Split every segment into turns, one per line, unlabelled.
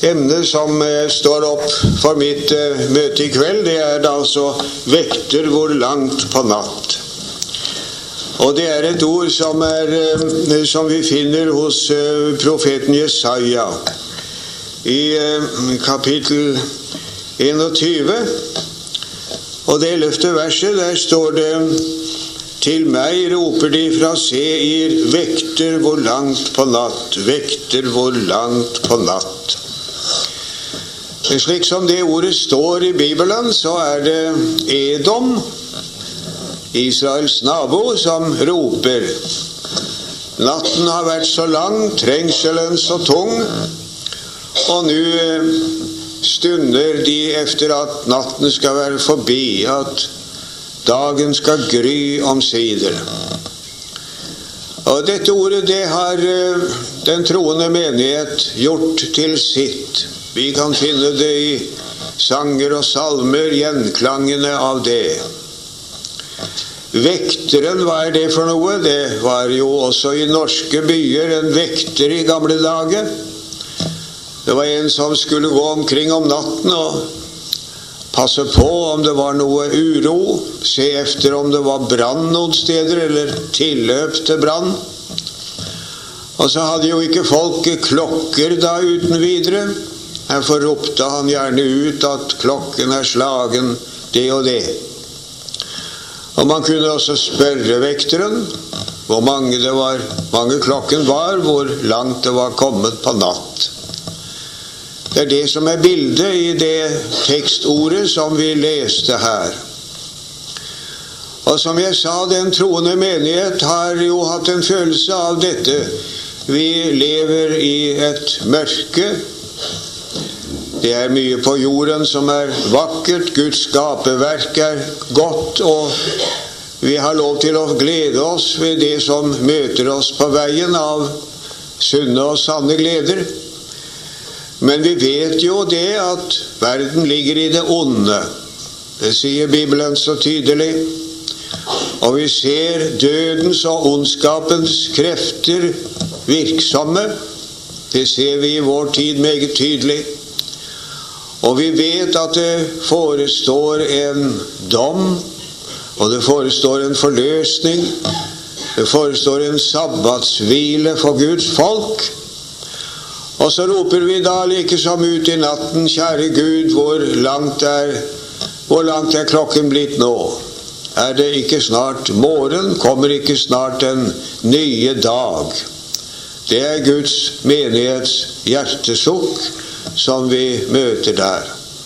emne som står opp for mitt møte I kveld, det da altså vekter hvor langt på natt. Og det et ord som vi finner hos profeten Jesaja I kapittel 21, og det 11. verset, der står det: «Til meg roper de fra Seir, vekter hvor langt på natt, vekter hvor langt på natt.» Slik som det ordet står I Bibelen, så det Edom, Israels nabo, som roper. Natten har vært så lang, trengselen så tung, og nå stunder de efter at natten skal være forbi, at dagen skal gry omsider. Og dette ordet, det har den troende menighet gjort til sitt. Vi kan finne det I sanger og salmer, gjenklangene av det. Vekteren, hva det for noe? Det var jo også I norske byer en vekter I gamle dager. Det var en som skulle gå omkring om natten og passe på om det var noe uro, se efter om det var brann noen steder, eller tilløp til brann. Og så hadde jo ikke folk klokker da uten videre. Derfor ropte han gjerne ut at klokken slagen det og det. Og man kunne også spørre vekteren hvor mange klokken var, hvor langt det var kommet på natt. Det det som bildet I det tekstordet som vi leste her. Og som jeg sa, den troende menighet har jo hatt en følelse av dette. Vi lever I et mørke. Det mye på jorden som vakkert, Guds skaperverk godt, og vi har lov til å glede oss ved det som møter oss på veien av sunne og sanne gleder. Men vi vet jo det at verden ligger I det onde. Det sier Bibelen så tydelig. Og vi ser dødens og ondskapens krefter virksomme. Det ser vi I vår tid meget tydelig. Og vi vet at det forestår en dom, og det forestår en forløsning. Det forestår en sabbatshvile for Guds folk. Og så roper vi da like som ut I natten: Kjære Gud, hvor langt klokken blitt nå? Det ikke snart morgen? Kommer ikke snart den nye dag? Det Guds menighets hjertesukk som vi møter der.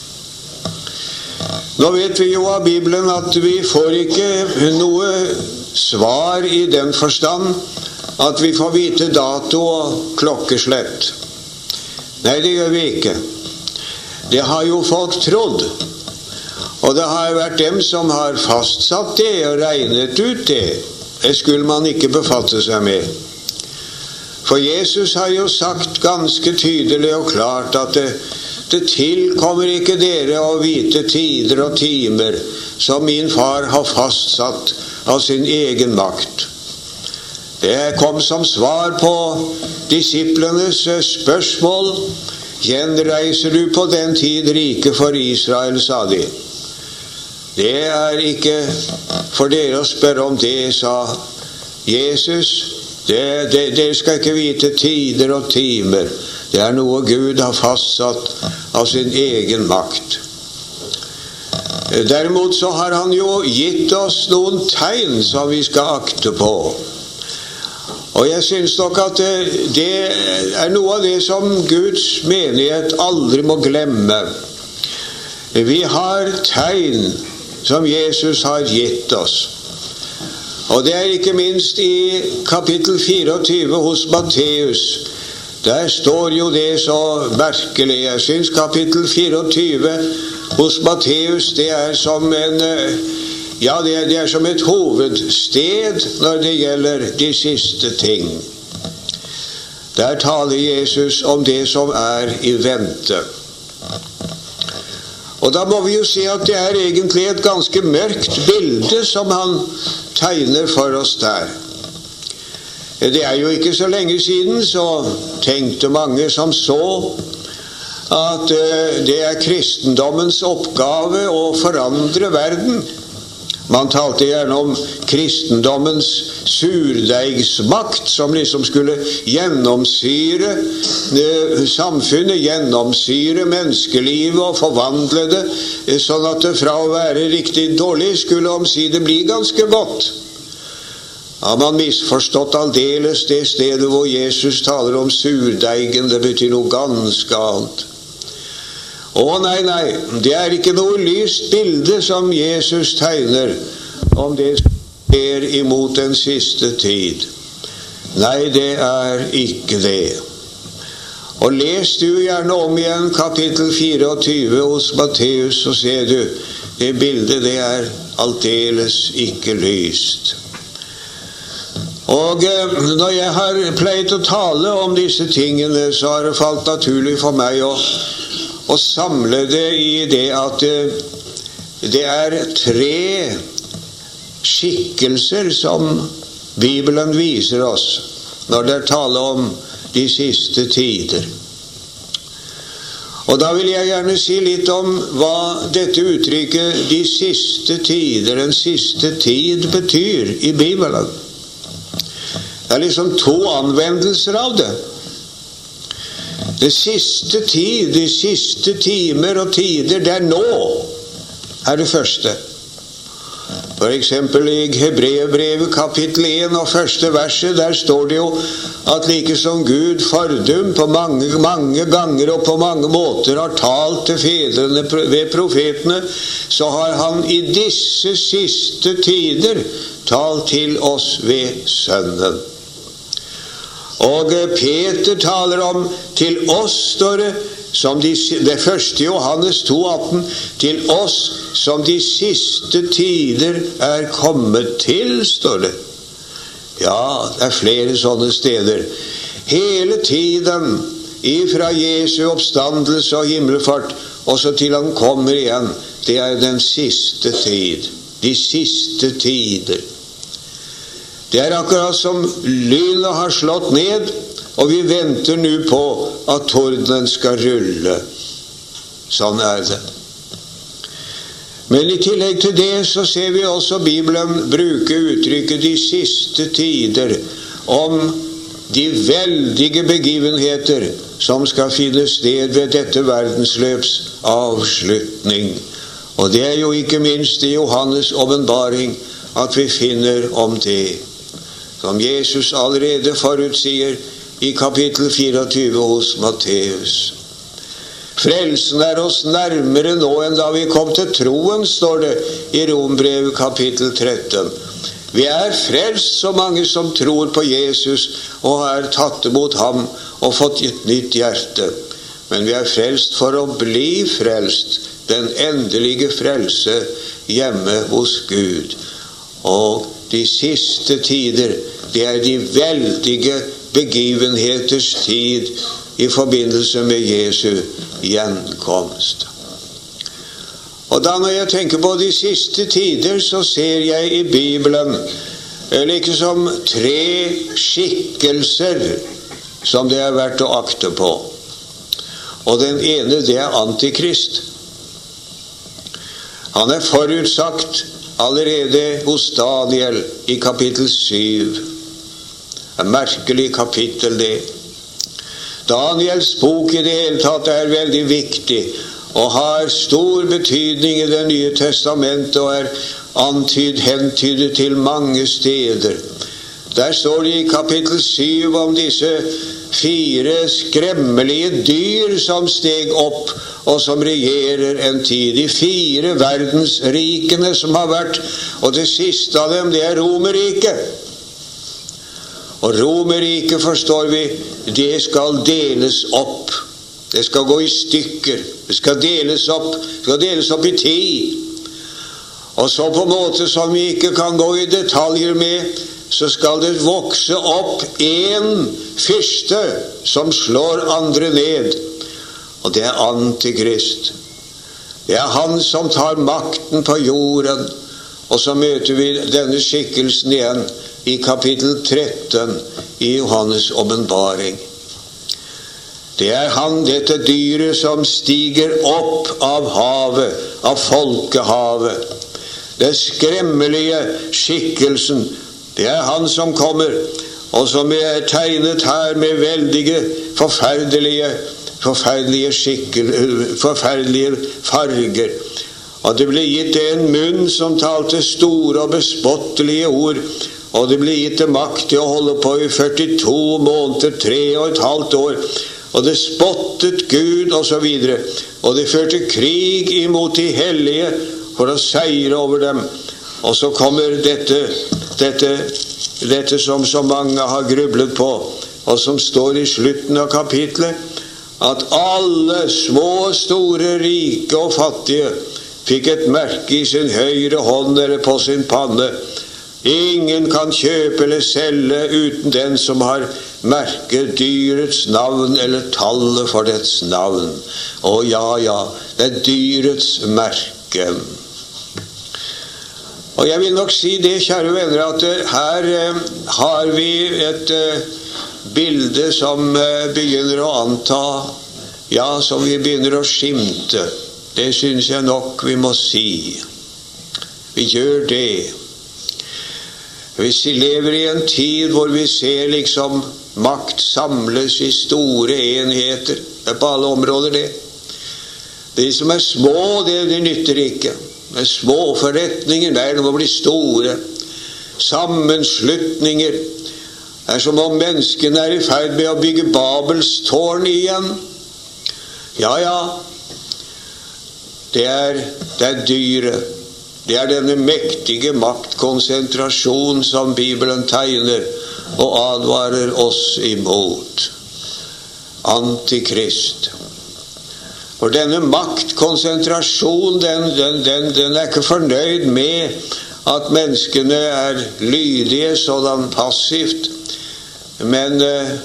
Nå vet vi jo av Bibelen at vi får ikke noe svar I den forstand at vi får vite dato og klokkeslett. Nei, det gjør vi ikke. Det har jo folk trodd. Og det har vært dem som har fastsatt det og regnet ut det. Det skulle man ikke befatte seg med. For Jesus har jo sagt ganske tydelig og klart at det tilkommer ikke dere å vite tider og timer som min far har fastsatt av sin egen makt. Det kom som svar på disiplenes spørsmål: Gjenreiser du på den tid rike for Israel, sa de. Det ikke for dere å spørre om det, sa Jesus. Dere skal ikke vite tider og timer. Det noe Gud har fastsatt av sin egen makt. Derimot så har han jo gitt oss noen tegn som vi skal akte på. Og jeg synes nok at det noe av det som Guds menighet aldri må glemme. Vi har tegn som Jesus har gitt oss. Og det ikke minst I kapittel 24 hos Matteus. Der står jo det så merkelig. Jeg synes kapittel 24 hos Matteus, det som det som et hovedsted når det gjelder de siste ting. Der taler Jesus om det som I vente. Og da må vi jo si at det egentlig et ganske mørkt bilde som han tegner for oss der. Det jo ikke så lenge siden så tenkte mange som så at det kristendommens oppgave å forandre verden. Man talte gjerne om kristendommens surdeigsmakt, som liksom skulle gjennomsyre samfunnet, gjennomsyre menneskelivet og forvandle det, sånn at det fra å være riktig dårlig skulle omsider bli ganske godt. Har man misforstått aldeles det stedet hvor Jesus taler om surdeigen? Det betyr noe ganske annet. Nei, det er ikke noe lyst bilde som Jesus tegner om det som skjer imot den siste tid. Nei, det er ikke det. Og les du gjerne om igjen kapittel 24 hos Matteus, så ser du det bildet, det er aldeles ikke lyst. Og når jeg har pleiet å tale om disse tingene, så har det falt naturlig for meg å samle det i det at det er 3 skikkelser som Bibelen viser oss når det er tale om de siste tider. Og da vil jeg gjerne si litt om hva dette uttrykket «de siste tider», «den siste tid» betyr i Bibelen. Det er liksom 2 anvendelser av det. Det siste tid, de siste timer og tider, det er nå, er det første. For eksempel i Hebreerbrevet kapittel 1 og første verset, der står det jo at like som Gud fordum på mange ganger og på mange måter har talt til fedrene ved profetene, så har han i disse siste tider talt til oss ved Sønnen. Og Peter taler om til oss, står det, som det 1. Johannes 2,18, til oss som de siste tider er kommet til, står det. Ja, det er flere sånne steder. Hele tiden, ifra Jesu oppstandelse og himmelfart, og så til han kommer igjen, det er den siste tid. De siste tider. Det er akkurat som lynet har slått ned, og vi venter nå på at tordenen skal rulle. Sånn er det. Men i tillegg til det så ser vi også Bibelen bruke uttrykket «de siste tider» om de veldige begivenheter som skal finne sted ved dette verdensløps avslutning. Og det er jo ikke minst i Johannes åpenbaring at vi finner om det, som Jesus allerede forutsier i kapittel 24 hos Matteus. Frelsen er oss nærmere nå enn da vi kom til troen, står det i Rombrevet kapittel 13. Vi er frelst så mange som tror på Jesus og har tatt imot ham og fått et nytt hjerte. Men vi er frelst for å bli frelst, den endelige frelse hjemme hos Gud. Og de siste tider, det er de veldige begivenheters tid i forbindelse med Jesu gjenkomst. Og da når jeg tenker på de siste tider, så ser jeg i Bibelen liksom 3 skikkelser som det er verdt å akte på. Og den ene, det er Antikrist. Han er forutsagt allerede hos Daniel i kapittel 7. En merkelig kapittel det. Daniels bok i det hele tatt er veldig viktig og har stor betydning i Det nye testamentet og er hentydet til mange steder. Der står det i kapittel 7 om disse 4 skremmelige dyr som steg opp og som regjerer en tid. De 4 verdensrikene som har vært, og det siste av dem, det er Romerriket. Og Romerriket, forstår vi, det skal deles opp. Det skal gå i stykker. Det skal deles opp i 10. Og så på en måte som vi ikke kan gå i detaljer med, så skal det vokse opp en fyrste som slår andre ned. Og det er Antikrist. Det er han som tar makten på jorden. Og så møter vi denne skikkelsen igjen i kapittel 13 i Johannes åpenbaring. Det han, dette dyret som stiger opp av havet, av folkehavet. Det skremmelige skikkelsen, det han som kommer, og som er tegnet her med veldige, forferdelige farger. Og det ble gitt en munn som talte store og bespottelige ord, og det ble gitt makt til å holde på i 42 måneder, 3,5 år, og det spottet Gud og så videre, og det førte krig imot de hellige for å seire over dem. Og så kommer dette som så mange har grublet på, og som står i slutten av kapitlet, at alle små, store, rike og fattige fikk et merke i sin høyre hånd eller på sin panne. Ingen kan kjøpe eller selge uten den som har merket dyrets navn eller tallet for dets navn. Og ja, det er dyrets merke. Og jeg vil nok si det, kjære venner, at her har vi et bilde som begynner å anta, ja, som vi begynner å skimte. Det synes jeg nok vi må si. Vi gjør det. Hvis vi lever i en tid hvor vi ser liksom makt samles i store enheter, det er på alle områder det. De som er små, det nytter ikke. Det er små forretninger, det må bli store. Sammenslutninger. Det er som om menneskene er i ferd med å bygge Babels tårn igjen. Ja. Det er dyret. Det er denne mektige maktkonsentrasjon som Bibelen tegner og advarer oss imot. Antikrist. For denne maktkonsentrasjon, den er ikke fornøyd med at menneskene er lydige sådan passivt. Men,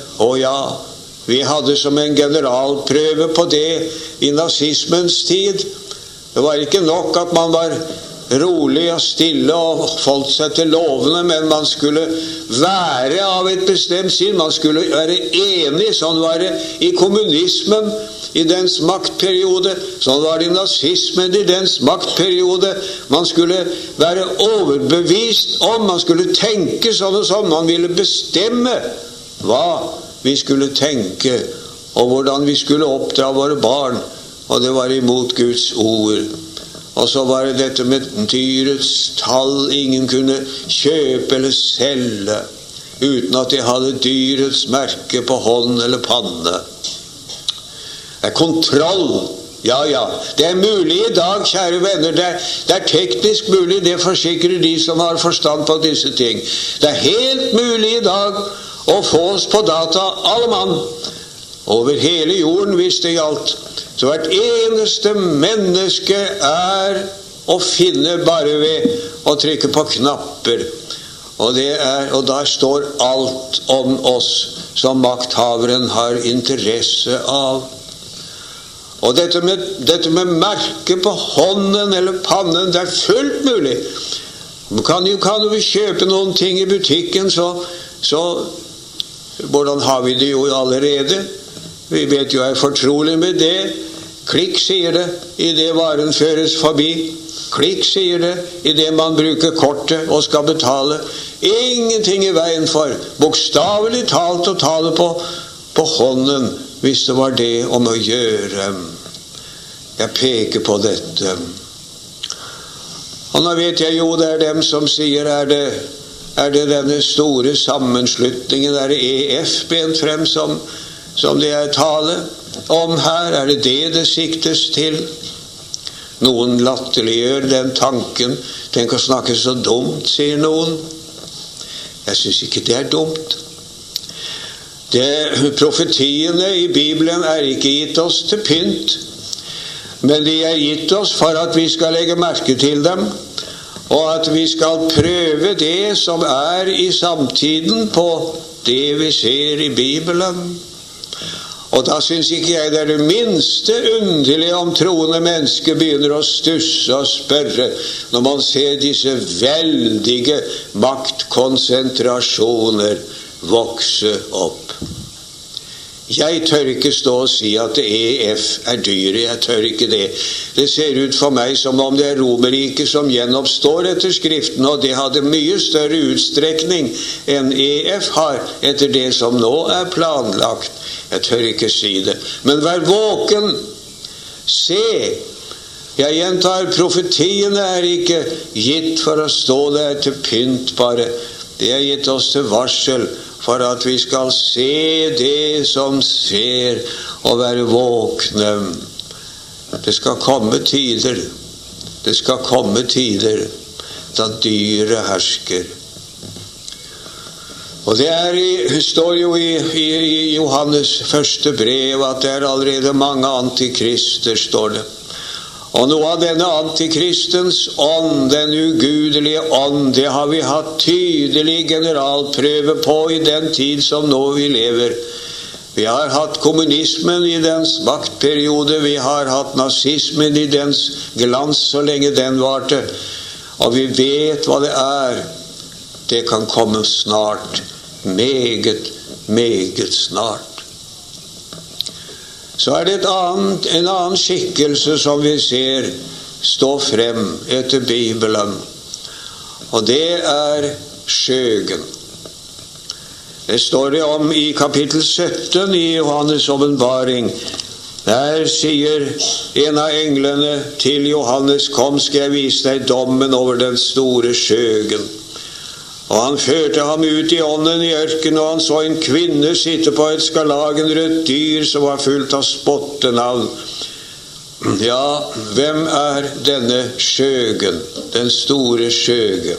vi hadde som en generalprøve på det i nazismens tid. Det var ikke nok at man var rolig og stille og holdt seg til lovene, men man skulle være av et bestemt syn. Man skulle være enig. Sånn var det i kommunismen i dens maktperiode. Sånn var det i nazismen i dens maktperiode. Man skulle være overbevist om, man skulle tenke sånn og sånn. Man ville bestemme hva vi skulle tenke, og hvordan vi skulle oppdra våre barn. Og det var imot Guds ord. Og så var det dette med dyrets tall. Ingen kunne kjøpe eller selge uten at de hadde dyrets merke på hånd eller panne. Det er kontroll. Ja. Det er mulig i dag, kjære venner. Det er teknisk mulig. Det forsikrer de som har forstand på disse ting. Det er helt mulig i dag å få oss på data, alle mann, over hele jorden hvis det gjaldt. Så hvert eneste menneske er å finne bare ved å trykke på knapper. Og der står alt om oss som makthaveren har interesse av. Og dette med merke på hånden eller pannen, det er fullt mulig. Kan jo kjøpe noen ting i butikken, så hvordan har vi det jo allerede? Vi vet jo er fortrolig med det. Klikk, sier det, i det varen føres forbi. Klikk, sier det, i det man bruker kortet og skal betale. Ingenting i veien for, bokstavelig talt, å ta det på hånden, hvis det var det om å gjøre. Jeg peker på dette. Og nå vet jeg jo, det er dem som sier, er det denne store sammenslutningen, er det EF bent frem som det er tale om her? Er det det siktes til? Noen latterliggjør den tanken. Tenk å snakke så dumt, sier noen. Jeg synes ikke det er dumt. Profetiene i Bibelen er ikke gitt oss til pynt, men de er gitt oss for at vi skal legge merke til dem, og at vi skal prøve det som er i samtiden på det vi ser i Bibelen. Og da synes ikke jeg det er det minste underlig om troende mennesker begynner å stusse og spørre når man ser disse veldige maktkonsentrasjoner vokse opp. Jeg tør ikke stå og si at EF er dyre, jeg tør ikke det. Det ser ut for meg som om det er Romerriket som gjenoppstår etter Skriften, og det hadde mye større utstrekning enn EF har etter det som nå er planlagt. Jeg tør ikke si det, men vær våken. Se, jeg gjentar, profetiene er ikke gitt for å stå der til pynt bare. Det er gitt oss til varsel, for at vi skal se det som ser, og være våkne. Det skal komme tider. Det skal komme tider da dyret hersker. Og det står jo i Johannes første brev at det er allerede mange antikrister, står det. Og noe av denne antikristens ånd, den ugudelige ånd, det har vi hatt tydelig generalprøve på i den tid som nå vi lever. Vi har hatt kommunismen i dens maktperiode, vi har hatt nazismen i dens glans så lenge den varte, og vi vet hva det er. Det kan komme snart, meget, meget snart. Så er det en annen skikkelse som vi ser stå frem etter Bibelen, og det er skjøgen. Det står det om i kapittel 17 i Johannes åpenbaring. Der sier en av englene til Johannes: kom, skal jeg vise deg dommen over den store skjøgen. Og han førte ham ut i ånden i ørkenen, og han så en kvinne sitte på et skarlagenrødt dyr som var fullt av spottenavn. Ja, hvem er denne skjøgen, den store skjøge?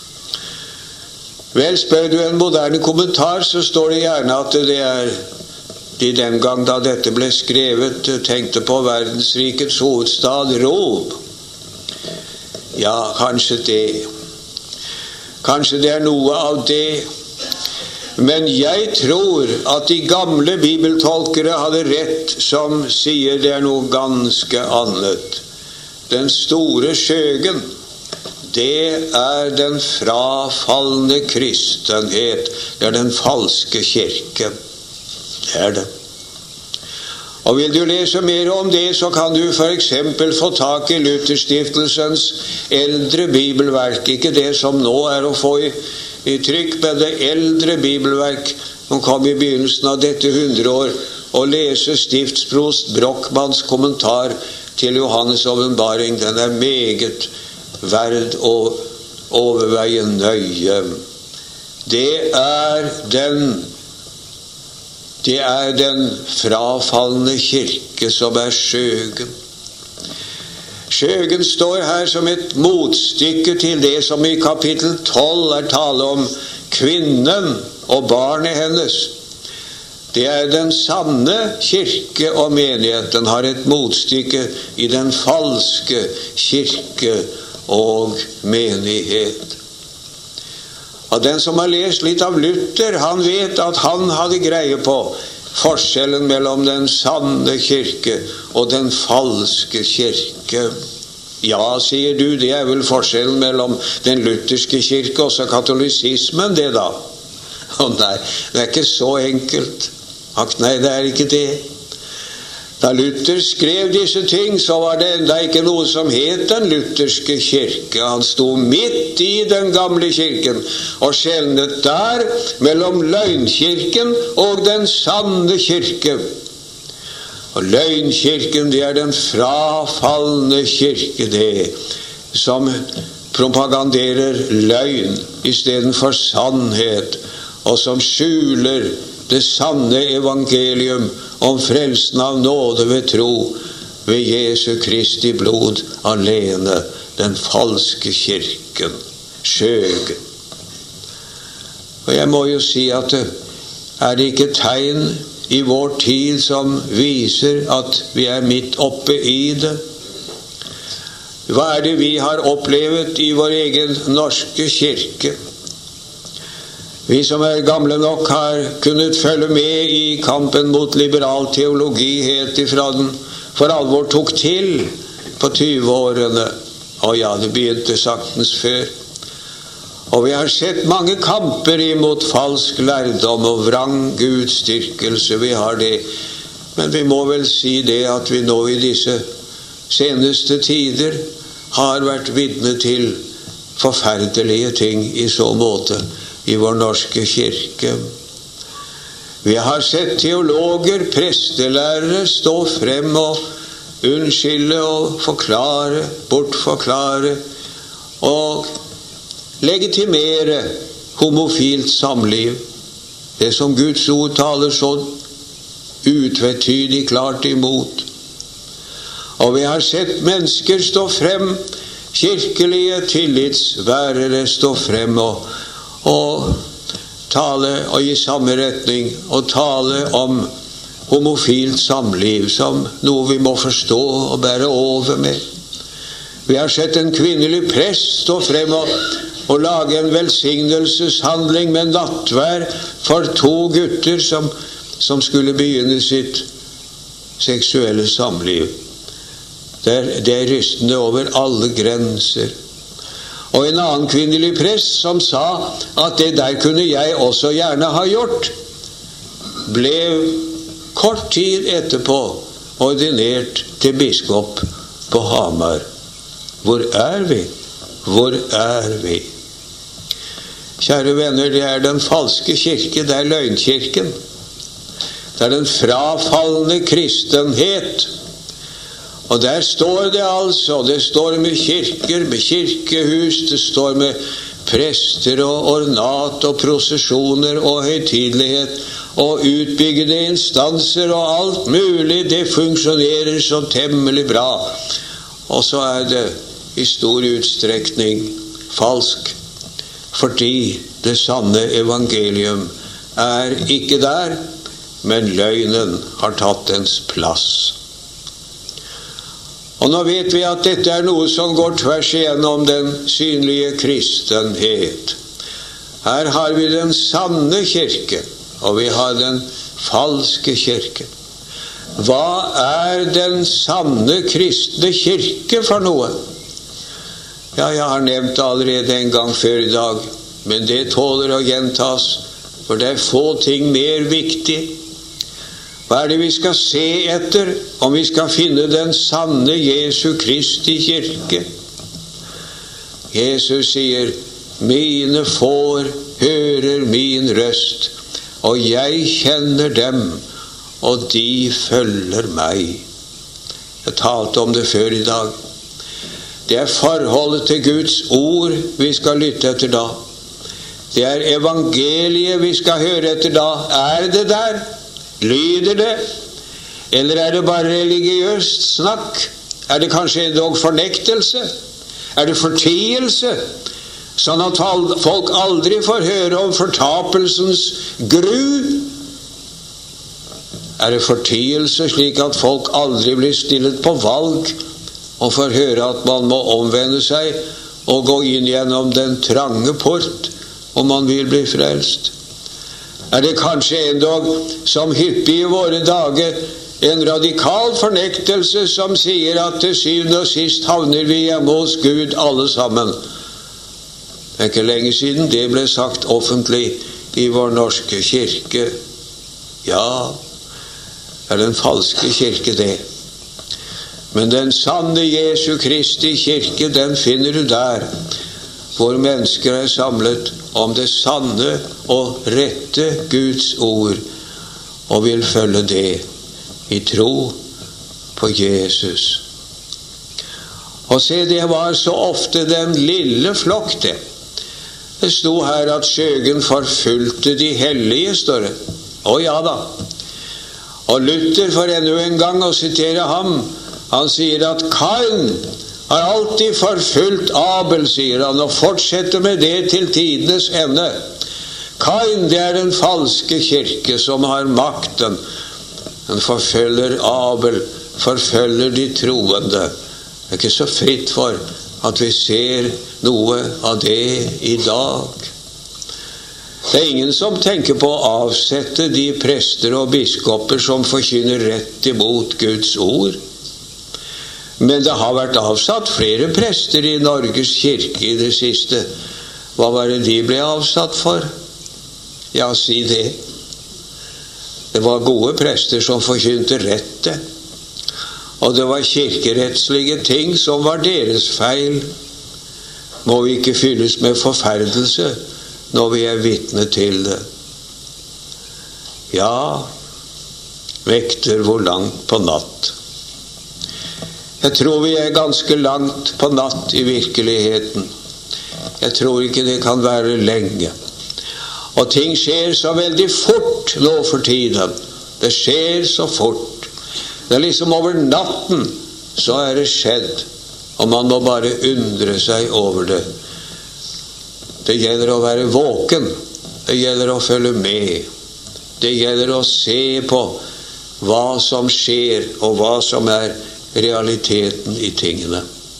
Vel, spør du en moderne kommentar, så står det gjerne at det er de den gang da dette ble skrevet, tenkte på verdensrikets hovedstad, Rom. Ja, kanskje det. Kanskje det er noe av det. Men jeg tror at de gamle bibeltolkere hadde rett som sier det er noe ganske annet. Den store skjøgen, det er den frafalne kristenhet. Det er den falske kirke. Det er det. Og vil du lese mer om det, så kan du for eksempel få tak i Lutherstiftelsens eldre bibelverk. Ikke det som nå er å få i trykk, men det eldre bibelverk som kom i begynnelsen av dette 100 år, og lese stiftsprost Brockmanns kommentar til Johannes åpenbaring. Den er meget verd å overveie nøye. Det er den frafalne kirke som er skjøgen. Skjøgen står her som et motstykke til det som i kapittel 12 er tale om kvinnen og barnet hennes. Det er den sanne kirke og menigheten har et motstykke i den falske kirke og menighet. Og den som har lest litt av Luther, han vet at han hadde greie på forskjellen mellom den sanne kirke og den falske kirke. Ja, sier du, det er vel forskjellen mellom den lutherske kirke og så katolisismen, det da? Å nei, det er ikke så enkelt. Ak, nei, det er ikke det. Da Luther skrev disse ting, så var det enda ikke noe som het den lutherske kirke. Han sto midt i den gamle kirken og skjelnet der mellom løgnkirken og den sanne kirke. Og løgnkirken, det er den frafalne kirke, det som propaganderer løgn i stedet for sannhet, og som skjuler det sanne evangelium om frelsen av nåde ved tro ved Jesu Kristi blod alene, den falske kirken, skjøgen. Og jeg må jo si at er det ikke tegn i vår tid som viser at vi er midt oppe i det? Hva er det vi har opplevd i vår egen norske kirke? Vi som er gamle nok har kunnet følge med i kampen mot liberal teologi helt ifra den for alvor tok til på 20-årene. Og ja, det begynte saktens før. Og vi har sett mange kamper imot falsk lærdom og vrang gudstyrkelse. Vi har det. Men vi må vel si det at vi nå i disse seneste tider har vært vitne til forferdelige ting i så måte i vår norske kirke. Vi har sett teologer, prestelærere stå frem og unnskylde og forklare, bortforklare og legitimere homofilt samliv. Det som Guds ord taler så utvetydig klart imot. Og vi har sett mennesker stå frem, kirkelige tillitsbærere stå frem og tale og i samme retning og tale om homofilt samliv som noe vi må forstå og bære over med. Vi har sett en kvinnelig prest stå frem og lage en velsignelseshandling med nattvær for 2 gutter som skulle begynne sitt seksuelle samliv. Det er rystende over alle grenser. Og en annen kvinnelig prest som sa at det der kunne jeg også gjerne ha gjort, ble kort tid etterpå ordinert til biskop på Hamar. Hvor er vi? Hvor er vi? Kjære venner, det er den falske kirke, det er løgnkirken. Det er den frafallende kristenhet. Og der står det altså, det står med kirker, med kirkehus, det står med prester og ornat og prosesjoner og høytidelighet og utbyggede instanser og alt mulig, det funksjonerer så temmelig bra. Og så er det i stor utstrekning falsk, fordi det sanne evangelium er ikke der, men løgnen har tatt dens plass. Og nå vet vi at dette er noe som går tvers igjennom den synlige kristenhet. Her har vi den sanne kirke, og vi har den falske kirke. Hva er den sanne kristne kirke for noe? Ja, jeg har nevnt det allerede en gang før i dag, men det tåler å gjentas, for det er få ting mer viktig. Hva er det vi skal se etter om vi skal finne den sanne Jesu Kristi kirke? Jesus sier, mine får hører min røst, og jeg kjenner dem, og de følger meg. Jeg talte om det før i dag. Det er forholdet til Guds ord vi skal lytte etter da. Det er evangeliet vi skal høre etter da. Er det der? Lyder det? Eller er det bare religiøst snakk? Er det kanskje endog fornektelse? Er det fortielse? Sånn at folk aldri får høre om fortapelsens gru? Er det fortielse slik at folk aldri blir stillet på valg og får høre at man må omvende seg og gå inn gjennom den trange port om man vil bli frelst? Er det kanskje endog, som hyppig i våre dager, en radikal fornektelse som sier at til syvende og sist havner vi hjemme hos Gud alle sammen? Det er ikke lenge siden det ble sagt offentlig i vår norske kirke. Ja, det er den falske kirke det. Men den sanne Jesu Kristi kirke, den finner du der, hvor mennesker er samlet om det sanne og rette Guds ord, og vil følge det i tro på Jesus. Og se, det var så ofte den lille flokk det. Det sto her at skjøgen forfulgte de hellige, står det. Å ja da. Og Luther får ennå en gang å sitere ham. Han sier at Kain har alltid forfulgt Abel, sier han, og fortsetter med det til tidenes ende. Kain, det er den falske kirke som har makten. Den forfølger Abel, forfølger de troende. Det er ikke så fritt for at vi ser noe av det i dag. Det er ingen som tenker på å avsette de prester og biskoper som forkynner rett imot Guds ord. Men det har vært avsatt flere prester i Norges kirke i det siste. Hva var det de ble avsatt for? Ja, si det. Det var gode prester som forkynte rettet. Og det var kirkerettslige ting som var deres feil. Må vi ikke fylles med forferdelse når vi er vitne til det? Ja, vekter hvor langt på natt. Jeg tror vi er ganske langt på natt i virkeligheten. Jeg tror ikke det kan være lenge. Og ting skjer så veldig fort nå for tiden. Det skjer så fort. Det er liksom over natten så er det skjedd. Og man må bare undre seg over det. Det gjelder å være våken. Det gjelder å følge med. Det gjelder å se på hva som skjer, og hva som er realiteten i tingene.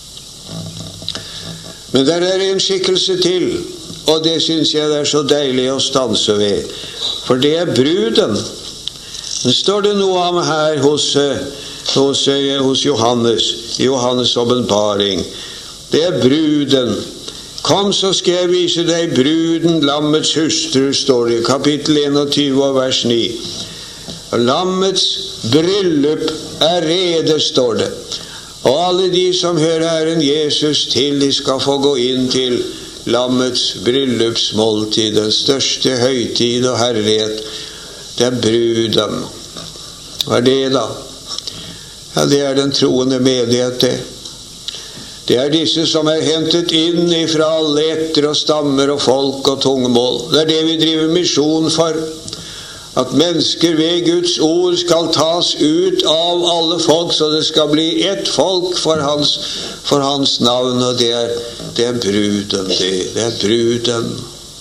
Men der er en skikkelse til, og det synes jeg det er så deilig å stanse ved. For det er bruden. Det står det noe om her hos Johannes, i Johannes' åpenbaring. Det er bruden. Kom, så skal jeg vise deg bruden, lammets hustru, står det i kapittel 21 og vers 9. Lammets bryllup er rede, står det. Og alle de som hører Herren Jesus til, de skal få gå inn til lammets bryllupsmåltid, den største høytid og herlighet. Det er bruden. Hva er det da? Ja, det er den troende menighet, det. Det er disse som er hentet inn fra alle etter og stammer og folk og tungemål. Det er det vi driver misjon for. At mennesker ved Guds ord skal tas ut av alle folk, så det skal bli ett folk for hans navn, og det er bruden. Det er bruden.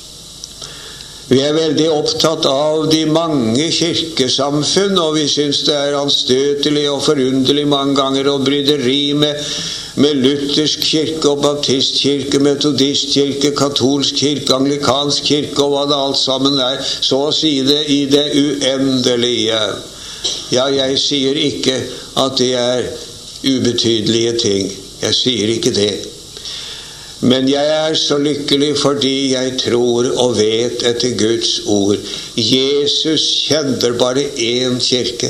Vi er veldig opptatt av de mange kirkesamfunn, og vi synes det er anstøtelig og forunderlig mange ganger og bryderi med luthersk kirke og baptistkirke, metodistkirke, katolsk kirke, anglikansk kirke og hva det alt sammen er, så å si det i det uendelige. Ja, jeg sier ikke at det er ubetydelige ting. Jeg sier ikke det. Men jeg er så lykkelig fordi jeg tror og vet etter Guds ord. Jesus kjenner bare én kirke.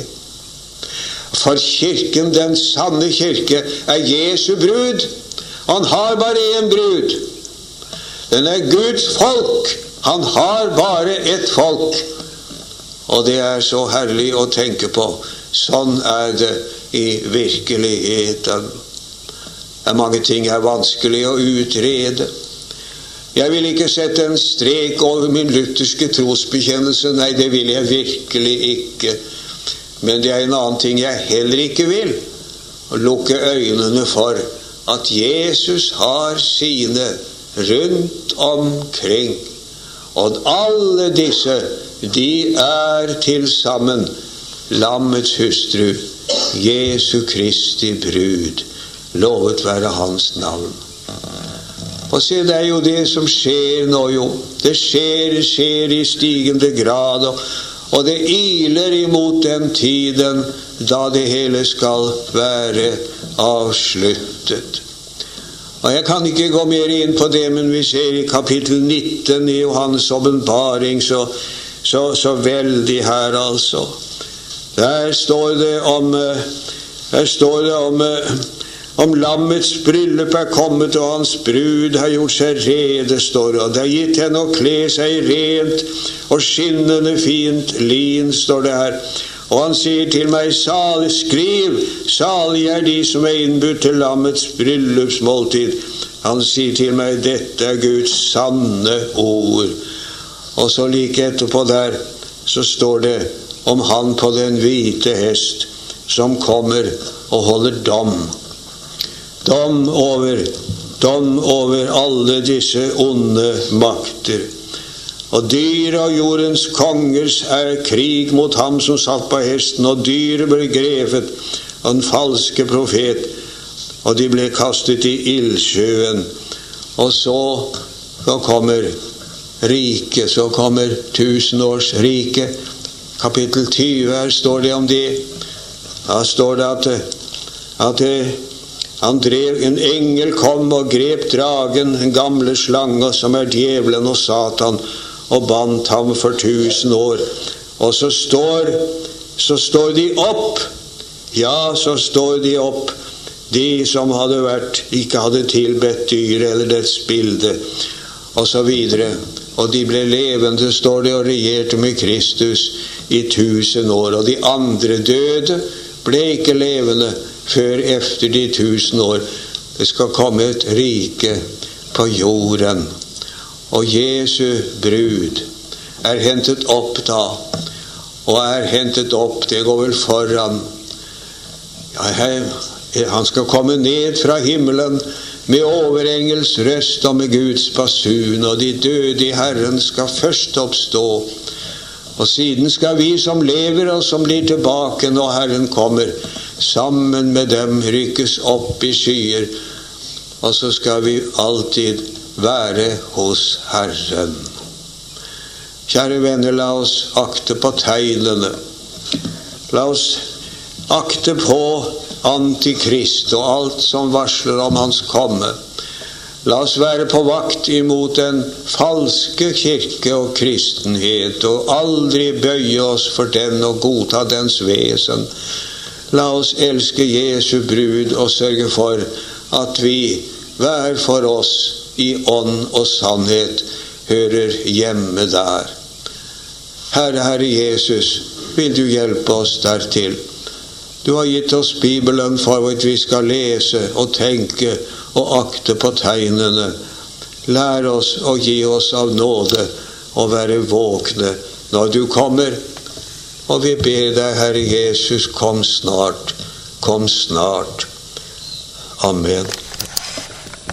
For kirken, den sanne kirke, er Jesu brud. Han har bare én brud. Den er Guds folk. Han har bare ett folk. Og det er så herlig å tenke på. Sånn er det i virkeligheten. Det er mange ting er vanskelig å utrede. Jeg vil ikke sette en strek over min lutherske trosbekjennelse. Nei, det vil jeg virkelig ikke. Men det er en annen ting jeg heller ikke vil. Å lukke øynene for at Jesus har sine rundt omkring. Og alle disse, de er til sammen lammets hustru, Jesu Kristi brud. Lovet være hans navn. Og se, det er jo det som skjer nå, jo. Det skjer i stigende grad, og det iler imot den tiden da det hele skal være avsluttet. Og jeg kan ikke gå mer inn på det, men vi ser i kapittel 19 i Johannes åpenbaring så veldig her, altså. Der står det om lammets bryllup er kommet, og hans brud har gjort seg rede, står det. Og det er gitt henne å kle seg rent og skinnende fint lin, står det her. Og han sier til meg, skriv, salig er de som er innbudt til lammets bryllupsmåltid. Han sier til meg, dette er Guds sanne ord. Og så like etterpå der, så står det om han på den hvite hest, som kommer og holder dom. Dom over alle disse onde makter. Og dyr og jordens kongers er krig mot ham som satt på hesten, og dyret ble grepet av den falske profet, og de ble kastet i ildsjøen. Og så kommer riket, så kommer tusenårsriket. Kapittel 20 her står det om det. Da står det at En engel kom og grep dragen, den gamle slange som djevelen og Satan, og bandt ham for 1000 år. Og så står de opp. Ja, så står de opp, de som ikke hadde tilbedt dyr eller dets bilde, og så videre. Og de ble levende, står det, og regjerte med Kristus i 1000 år. Og de andre døde ble ikke levende før efter de 1000 år. Det skal komme et rike på jorden. Og Jesu brud hentet opp da, og hentet opp, det går vel foran. Ja, han skal komme ned fra himmelen med overengels røst og med Guds basun, og de døde i Herren skal først oppstå. Og siden skal vi som lever og som blir tilbake når Herren kommer, sammen med dem rykkes opp i skyer, og så skal vi alltid være hos Herren. Kjære venner, la oss akte på tegnene. La oss akte på Antikrist og alt som varsler om hans komme. La oss være på vakt imot den falske kirke og kristenhet, og aldri bøye oss for den og godta dens vesen. La oss elske Jesu brud og sørge for at vi hver for oss i ånd og sannhet hører hjemme der. Herre Jesus, vil du hjelpe oss dertil? Du har gitt oss Bibelen for at vi skal lese og tenke og akte på tegnene. Lær oss og gi oss av nåde og være våkne når du kommer. Og vi ber deg, Herre Jesus, kom snart. Kom snart. Amen.